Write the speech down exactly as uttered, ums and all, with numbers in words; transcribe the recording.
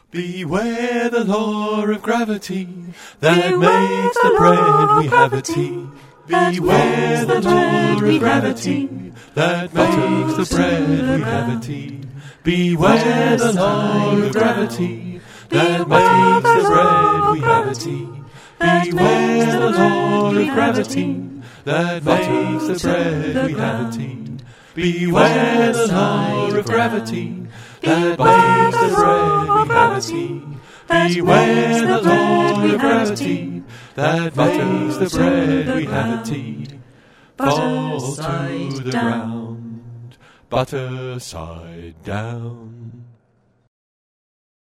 Beware the law of gravity that makes the bread we have at tea. Beware the law of gravity that makes the bread we have at tea. Beware the law of gravity that makes the bread we have at tea. Beware the law of gravity that makes the bread we have at tea. Beware the law of gravity that makes the bread we have at tea. Beware the law of gravity that makes the bread we have at tea. Fall to the ground, butter side down.